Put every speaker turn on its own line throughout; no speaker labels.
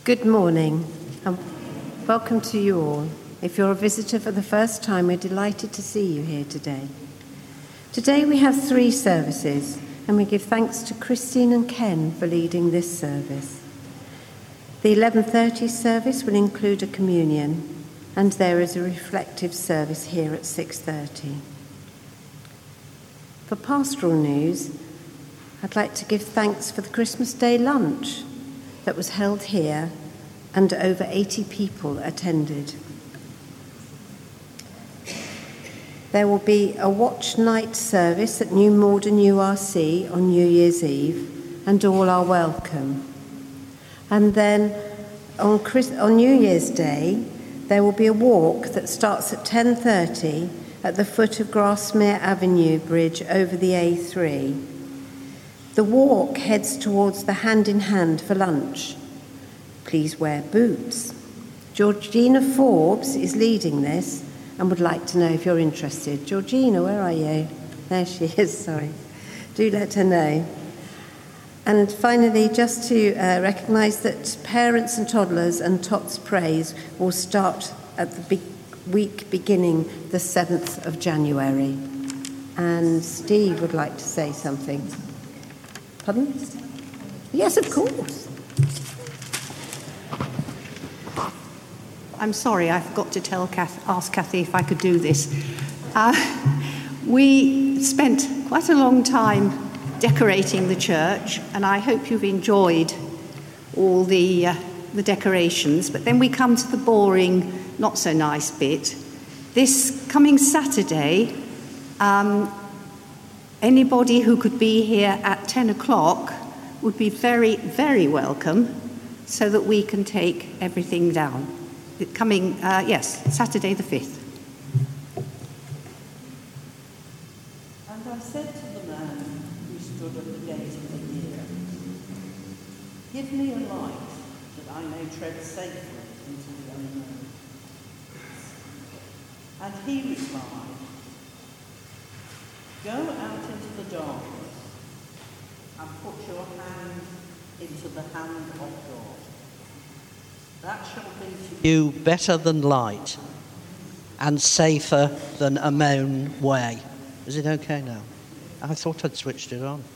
Good morning and welcome to you all. If you're a visitor for the first time, we're delighted to see you here today. Today we have 3 services and we give thanks to Christine and Ken for leading this service. The 11:30 service will include a communion and there is a reflective service here at 6:30. For pastoral news, I'd like to give thanks for the Christmas Day lunch that was held here and over 80 people attended. There will be a watch night service at New Malden URC on New Year's Eve and all are welcome. And then on New Year's Day, there will be a walk that starts at 10:30 at the foot of Grasmere Avenue Bridge over the A3. The walk heads towards the Hand in Hand for lunch. Please wear boots. Georgina Forbes is leading this and would like to know if you're interested. Georgina, where are you? There she is, sorry. Do let her know. And finally, just to recognise that Parents and Toddlers and Tots Praise will start at the week beginning the 7th of January. And Steve would like to say something. Pardon? Yes, of course.
I'm sorry, I forgot to ask Kathy if I could do this. We spent quite a long time decorating the church, and I hope you've enjoyed all the decorations. But then we come to the boring, not so nice bit. This coming Saturday, anybody who could be here at 10 o'clock would be very, very welcome so that we can take everything down. Coming, Saturday the 5th.
And I said to the man who stood at the gate of the year, "Give me a light that I may tread safely into the unknown." And he replied, "Go out into the darkness and put your hand into the hand of God. That shall be to you better than light and safer than a known way." Is it okay now? I thought I'd switched it on.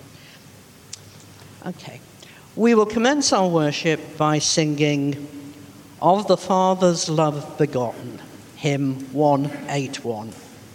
Okay. We will commence our worship by singing "Of the Father's Love Begotten," hymn 181.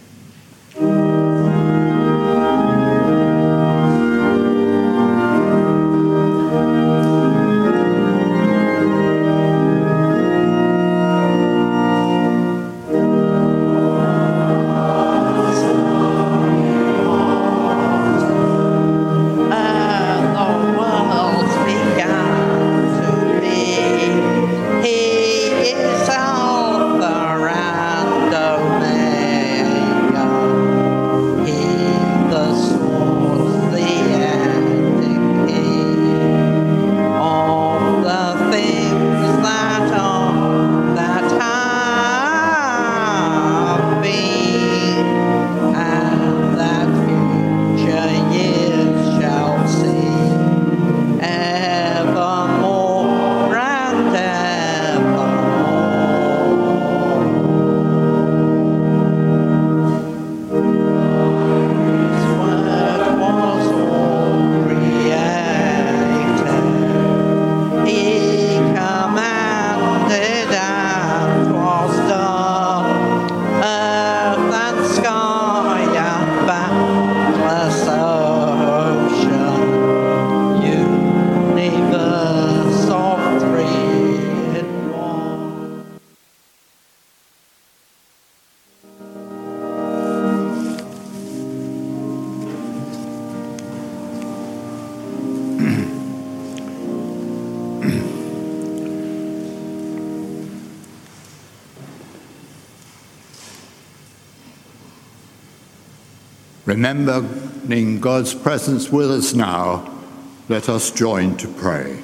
Remembering God's presence with us now, let us join to pray.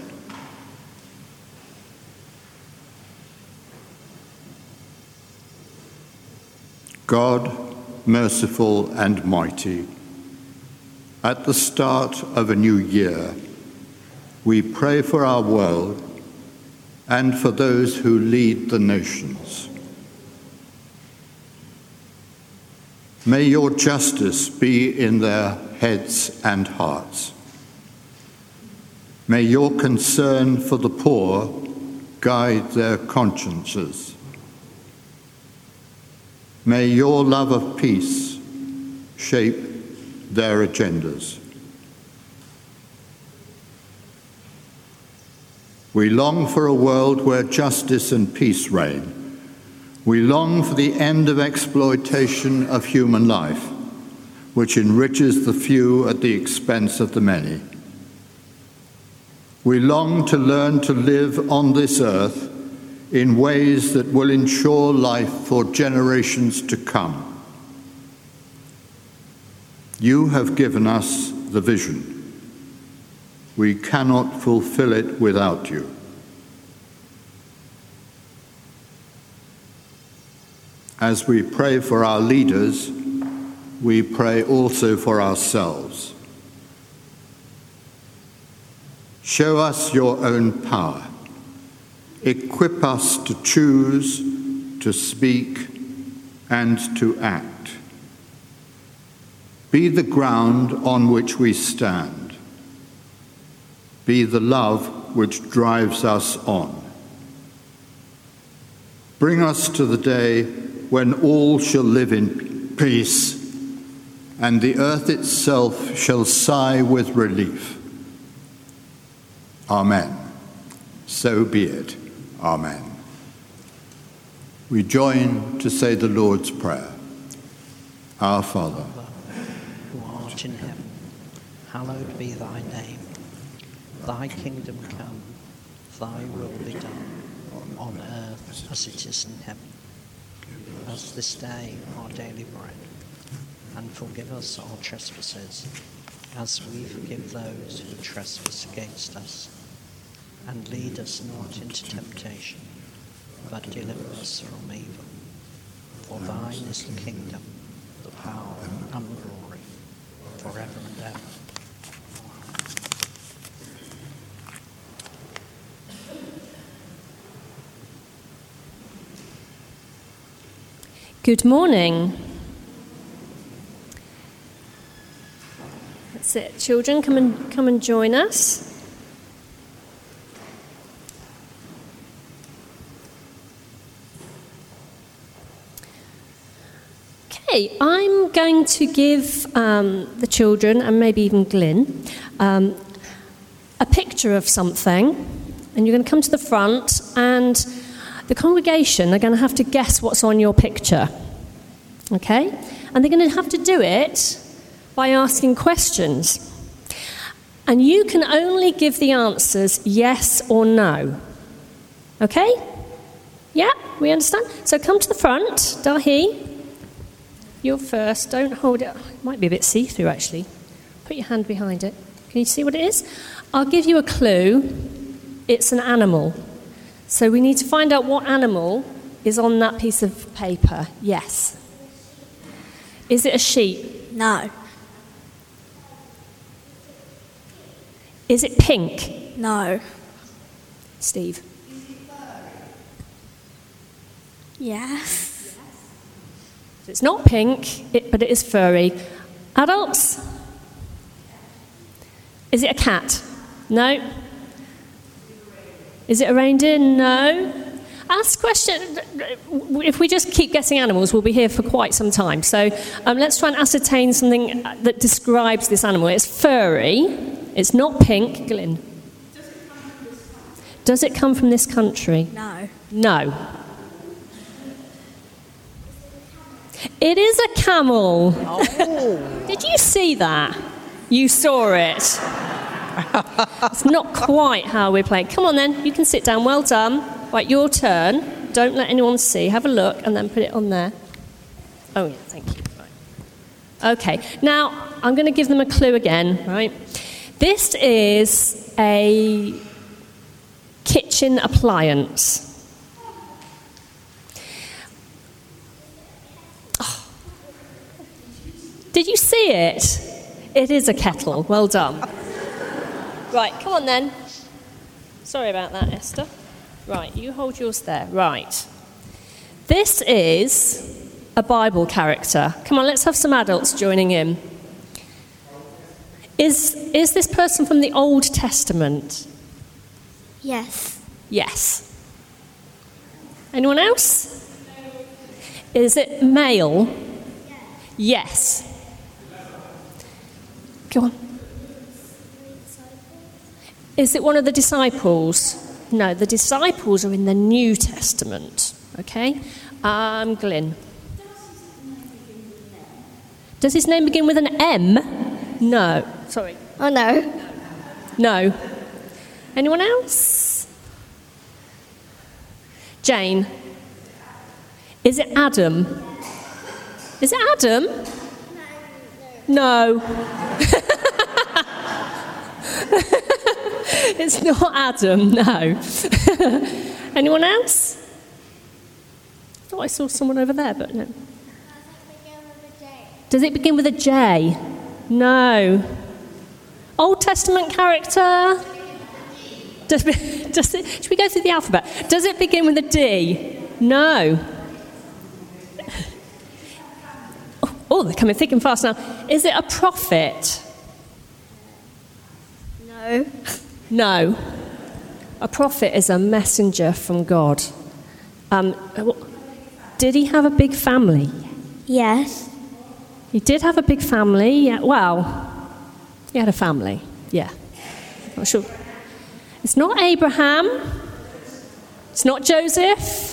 God, merciful and mighty, at the start of a new year, we pray for our world and for those who lead the nations. May your justice be in their heads and hearts. May your concern for the poor guide their consciences. May your love of peace shape their agendas. We long for a world where justice and peace reign. We long for the end of exploitation of human life, which enriches the few at the expense of the many. We long to learn to live on this earth in ways that will ensure life for generations to come. You have given us the vision. We cannot fulfill it without you. As we pray for our leaders, we pray also for ourselves. Show us your own power. Equip us to choose, to speak, and to act. Be the ground on which we stand. Be the love which drives us on. Bring us to the day when all shall live in peace, and the earth itself shall sigh with relief. Amen. So be it. Amen. We join to say the Lord's Prayer. Our Father,
who art in heaven, hallowed be thy name. Thy kingdom come, thy will be done, on earth as it is in heaven. Give us this day our daily bread, and forgive us our trespasses, as we forgive those who trespass against us. And lead us not into temptation, but deliver us from evil. For thine is the kingdom, the power, and the glory, forever and ever.
Good morning. That's it. Children, come and join us. Okay, I'm going to give the children, and maybe even Glyn, a picture of something, and you're going to come to the front, and the congregation are going to have to guess what's on your picture, okay? And they're going to have to do it by asking questions. And you can only give the answers yes or no, okay? Yeah, we understand? So come to the front, Dahi. You're first. Don't hold it. It might be a bit see-through, actually. Put your hand behind it. Can you see what it is? I'll give you a clue. It's an animal. So we need to find out what animal is on that piece of paper. Yes. Is it a sheep?
No.
Is it pink?
No.
Steve?
Yes.
It's not pink, but it is furry. Adults? Is it a cat? No. Is it a reindeer? No. Ask question. If we just keep guessing animals, we'll be here for quite some time. So let's try and ascertain something that describes this animal. It's furry. It's not pink. Glyn? Does it come from this country?
No.
No. It is a camel.
Oh.
Did you see that? You saw it. It's not quite how we're playing. Come on then, you can sit down. Well done. Right, your turn. Don't let anyone see. Have a look and then put it on there. Oh yeah, thank you. Right. Okay, now I'm going to give them a clue again, right? This is a kitchen appliance. Did you see it? It is a kettle. Well done. Right, come on then. Sorry about that, Esther. Right, you hold yours there. Right. This is a Bible character. Come on, let's have some adults joining in. Is this person from the Old Testament?
Yes.
Yes. Anyone else? Is it male? Yes. Go on. Is it one of the disciples? No, the disciples are in the New Testament. Okay? Glyn. Does his name begin with an M? No. Sorry.
Oh, no.
No. Anyone else? Jane. Is it Adam? Is it Adam? No. It's not Adam, no. Anyone else? I thought I saw someone over there, but no. Does it begin with a J? No. Old Testament character? Does it, should we go through the alphabet? Does it begin with a D? No. Oh, they're coming thick and fast now. Is it a prophet?
No.
No. A prophet is a messenger from God. Did he have a big family?
Yes.
He did have a big family. Yeah. Well, he had a family. Yeah. Not sure. It's not Abraham. It's not Joseph.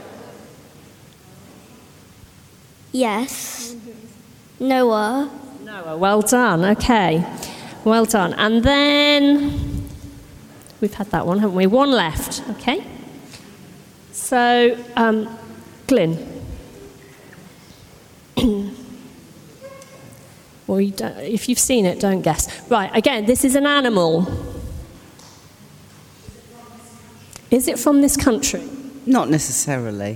Yes. Noah.
Noah. Well done. Okay. Well done. And then we've had that one, haven't we? One left. Okay. So, Glyn. Well, if you've seen it, don't guess. Right. Again, this is an animal. Is it from this country?
Not necessarily.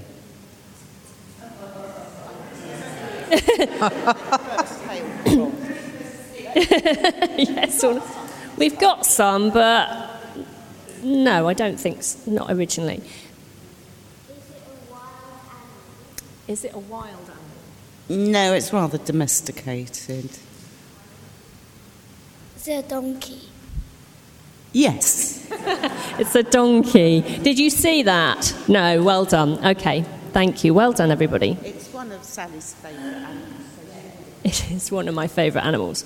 Yes, we've got some, but no, I don't think so. Not originally. Is it a wild animal?
No, it's rather domesticated.
Is it a donkey?
Yes.
It's a donkey. Did you see that? No, well done. Okay, thank you. Well done, everybody.
It's one of Sally's favourite animals.
It is one of my favourite animals.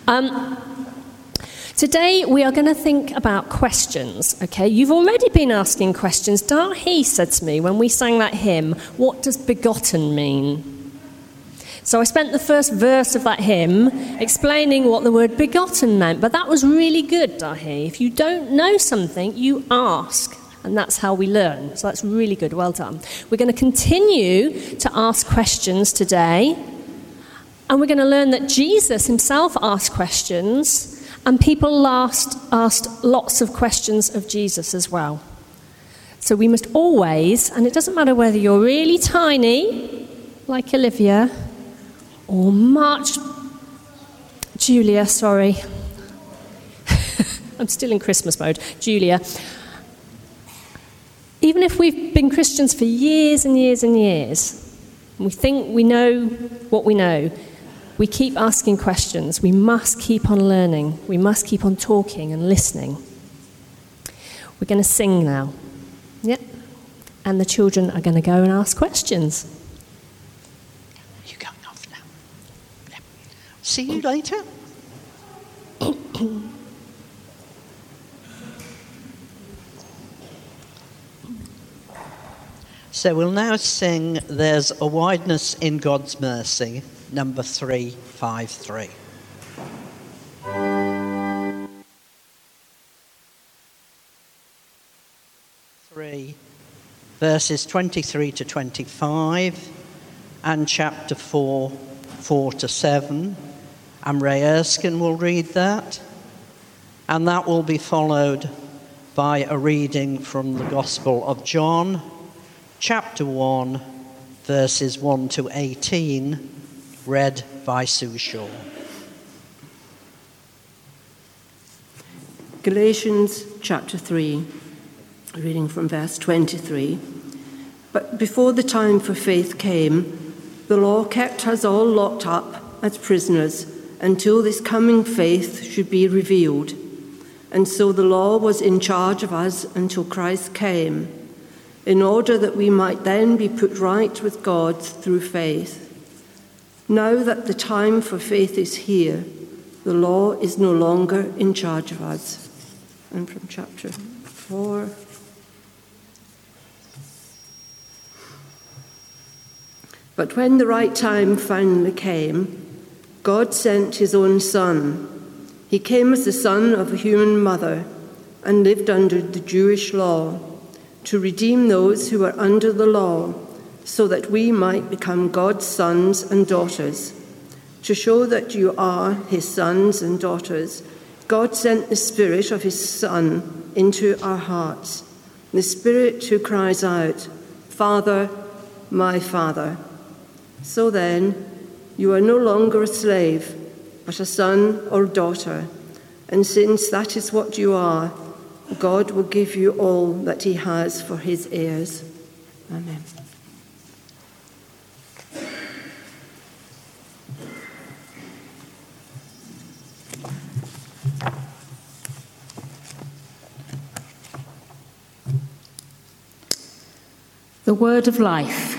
Today we are going to think about questions, okay? You've already been asking questions. Dahi said to me when we sang that hymn, what does begotten mean? So I spent the first verse of that hymn explaining what the word begotten meant, but that was really good, Dahi. If you don't know something, you ask, and that's how we learn. So that's really good, well done. We're going to continue to ask questions today, and we're going to learn that Jesus himself asked questions, and people asked lots of questions of Jesus as well. So we must always, and it doesn't matter whether you're really tiny, like Olivia, or much... Julia, sorry. I'm still in Christmas mode. Julia. Even if we've been Christians for years and years and years, and we think we know what we know, we keep asking questions. We must keep on learning. We must keep on talking and listening. We're going to sing now. Yep. And the children are going to go and ask questions.
You're going off now. Yeah. See you later. So we'll now sing There's a Wideness in God's Mercy, number 353. Verses 23 to 25 and chapter 4, 4 to 7. And Ray Erskine will read that. And that will be followed by a reading from the Gospel of John, chapter 1, verses 1 to 18, read by Sue Shaw.
Galatians chapter 3. Reading from verse 23. But before the time for faith came, the law kept us all locked up as prisoners until this coming faith should be revealed. And so the law was in charge of us until Christ came, in order that we might then be put right with God through faith. Now that the time for faith is here, the law is no longer in charge of us. And from chapter 4. But when the right time finally came, God sent his own Son. He came as the son of a human mother and lived under the Jewish law to redeem those who were under the law, so that we might become God's sons and daughters. To show that you are his sons and daughters, God sent the Spirit of his Son into our hearts, the Spirit who cries out, "Father, my Father." So then, you are no longer a slave, but a son or daughter, and since that is what you are, God will give you all that he has for his heirs. Amen.
The word of life.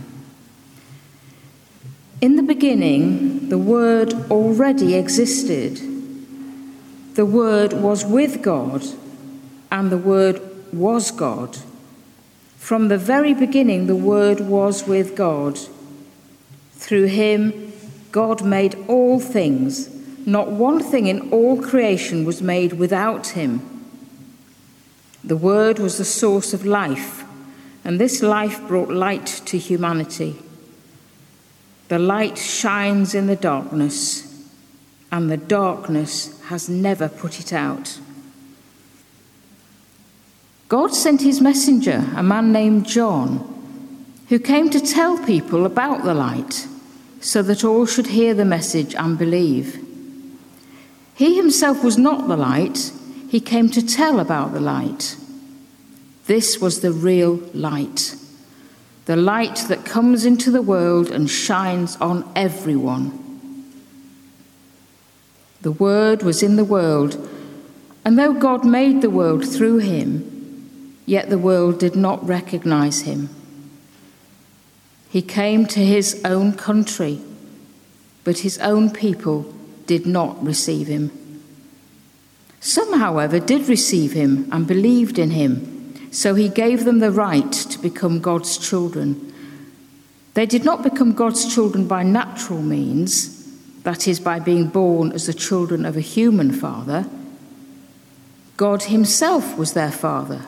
In the beginning, the Word already existed. The Word was with God, and the Word was God. From the very beginning, the Word was with God. Through him, God made all things. Not one thing in all creation was made without him. The Word was the source of life, and this life brought light to humanity. The light shines in the darkness, and the darkness has never put it out. God sent his messenger, a man named John, who came to tell people about the light, so that all should hear the message and believe. He himself was not the light, he came to tell about the light. This was the real light. The light that comes into the world and shines on everyone. The Word was in the world, and though God made the world through him, yet the world did not recognize him. He came to his own country, but his own people did not receive him. Some, however, did receive him and believed in him. So he gave them the right to become God's children. They did not become God's children by natural means, that is, by being born as the children of a human father. God himself was their father.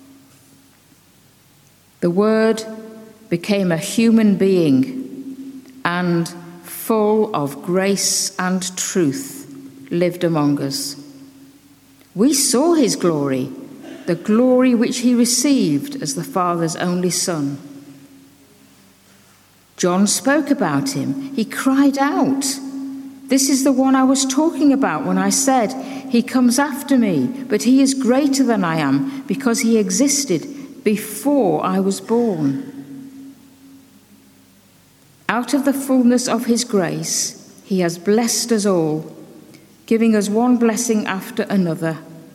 The Word became a human being and, full of grace and truth, lived among us. We saw his glory, the glory which he received as the Father's only Son. John spoke about him. He cried out, "This is the one I was talking about when I said, 'He comes after me, but he is greater than I am, because he existed before I was born.'" Out of the fullness of his grace, he has blessed us all, giving us one blessing after another.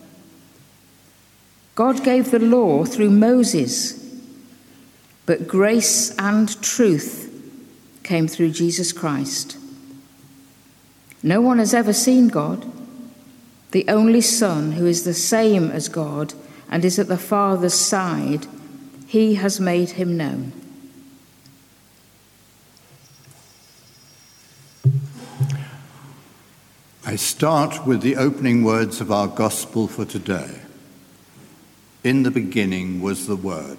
God gave the law through Moses, but grace and truth came through Jesus Christ. No one has ever seen God. The only Son, who is the same as God and is at the Father's side, he has made him known.
I start with the opening words of our gospel for today. In the beginning was the Word.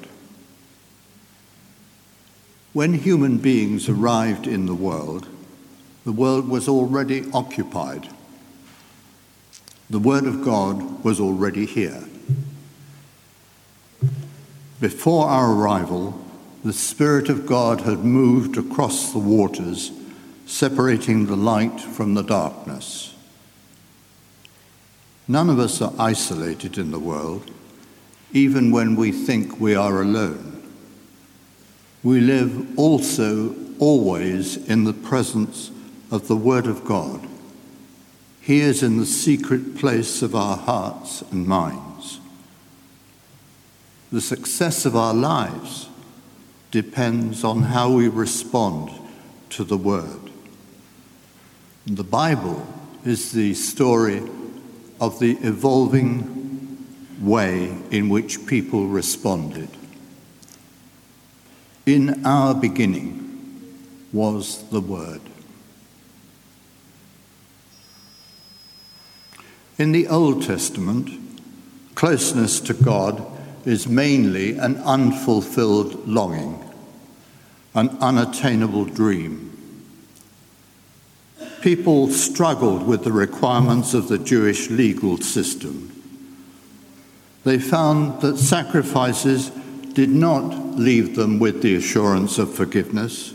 When human beings arrived in the world was already occupied. The Word of God was already here. Before our arrival, the Spirit of God had moved across the waters, separating the light from the darkness. None of us are isolated in the world. even when we think we are alone. We live also always in the presence of the Word of God. He is in the secret place of our hearts and minds. The success of our lives depends on how we respond to the Word. The Bible is the story of the evolving way in which people responded. In our beginning was the Word. In the Old Testament, closeness to God is mainly an unfulfilled longing, an unattainable dream. People struggled with the requirements of the Jewish legal system. They found that sacrifices did not leave them with the assurance of forgiveness.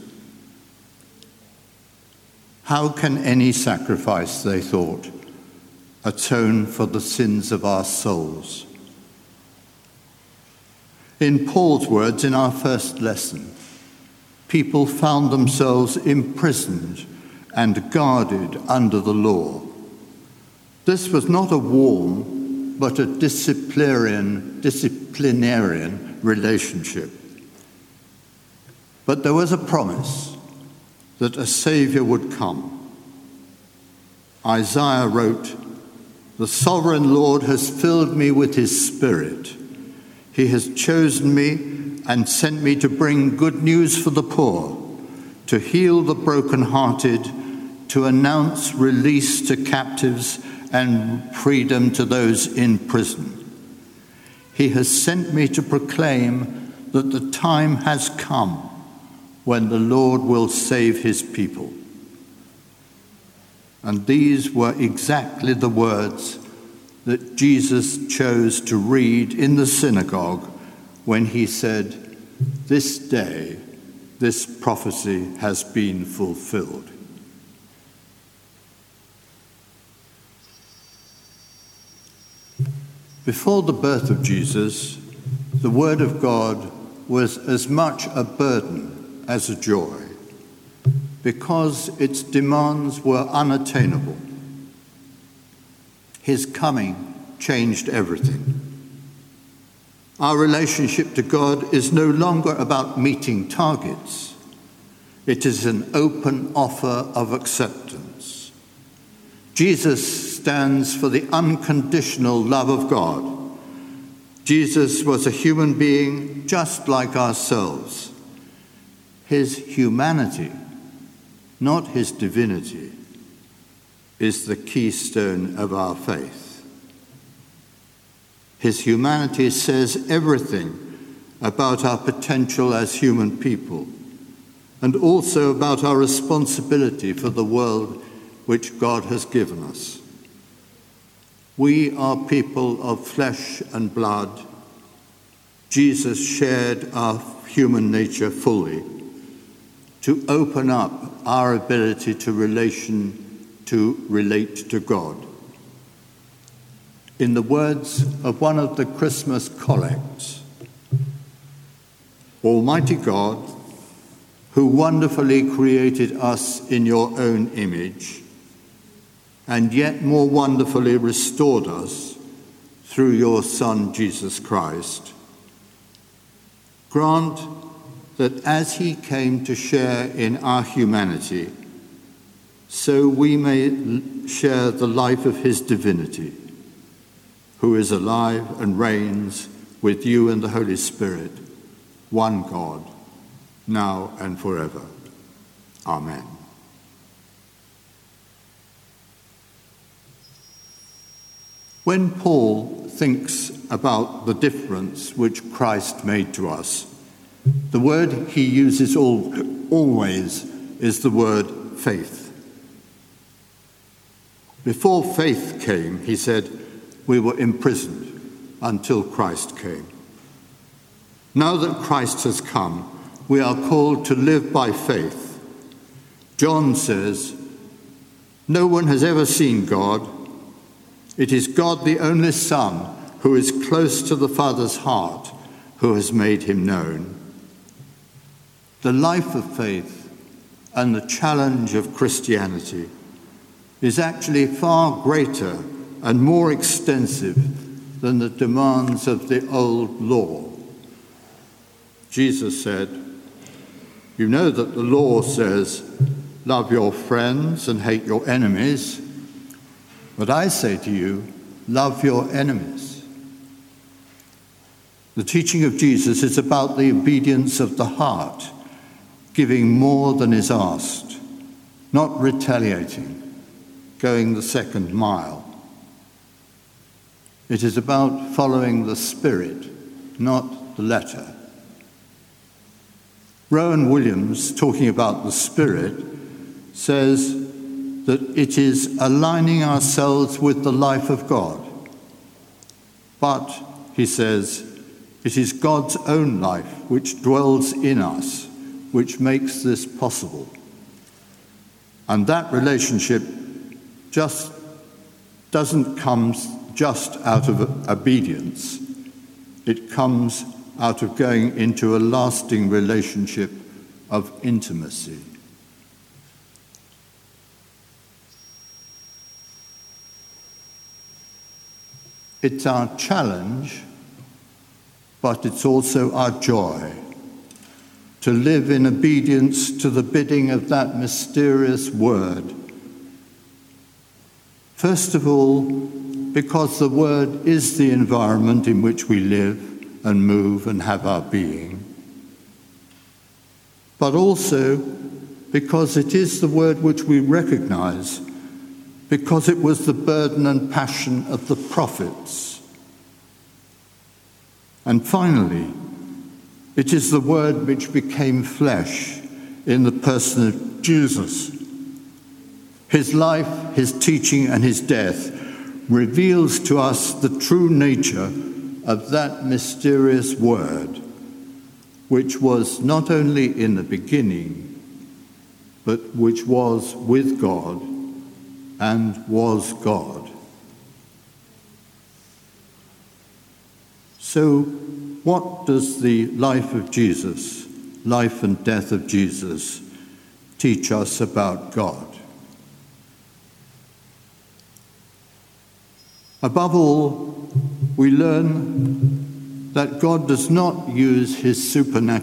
How can any sacrifice, they thought, atone for the sins of our souls? In Paul's words in our first lesson, people found themselves imprisoned and guarded under the law. This was not a warm, but a disciplinarian relationship. But there was a promise that a Saviour would come. Isaiah wrote, "The sovereign Lord has filled me with his Spirit. He has chosen me and sent me to bring good news for the poor, to heal the brokenhearted, to announce release to captives and freedom to those in prison. He has sent me to proclaim that the time has come when the Lord will save his people." And these were exactly the words that Jesus chose to read in the synagogue when he said, "This day, this prophecy has been fulfilled." Before the birth of Jesus, the Word of God was as much a burden as a joy, because its demands were unattainable. His coming changed everything. Our relationship to God is no longer about meeting targets. It is an open offer of acceptance. Jesus stands for the unconditional love of God. Jesus was a human being just like ourselves. His humanity, not his divinity, is the keystone of our faith. His humanity says everything about our potential as human people, and also about our responsibility for the world which God has given us. We are people of flesh and blood. Jesus shared our human nature fully to open up our ability to relate to God. In the words of one of the Christmas collects, "Almighty God, who wonderfully created us in your own image, and yet more wonderfully restored us through your Son, Jesus Christ, grant that as he came to share in our humanity, so we may share the life of his divinity, who is alive and reigns with you and the Holy Spirit, one God, now and forever. Amen." When Paul thinks about the difference which Christ made to us, the word he uses always is the word faith. Before faith came, he said, we were imprisoned until Christ came. Now that Christ has come, we are called to live by faith. John says, "No one has ever seen God. It is God, the only Son, who is close to the Father's heart, who has made him known. The life of faith and the challenge of Christianity is actually far greater and more extensive than the demands of the old law. Jesus said, "You know that the law says, 'Love your friends and hate your enemies,' but I say to you, love your enemies." The teaching of Jesus is about the obedience of the heart, giving more than is asked, not retaliating, going the second mile. It is about following the Spirit, not the letter. Rowan Williams, talking about the Spirit, says that it is aligning ourselves with the life of God. But, he says, it is God's own life which dwells in us, which makes this possible. And that relationship just doesn't come just out of obedience. It comes out of going into a lasting relationship of intimacy. It's our challenge, but it's also our joy to live in obedience to the bidding of that mysterious word. First of all, because the word is the environment in which we live and move and have our being, but also because it is the word which we recognize, because it was the burden and passion of the prophets. And finally, it is the word which became flesh in the person of Jesus. His life, his teaching, and his death reveals to us the true nature of that mysterious word, which was not only in the beginning, but which was with God and was God. So, what does the life of Jesus, life and death of Jesus, teach us about God? Above all, we learn that God does not use his supernatural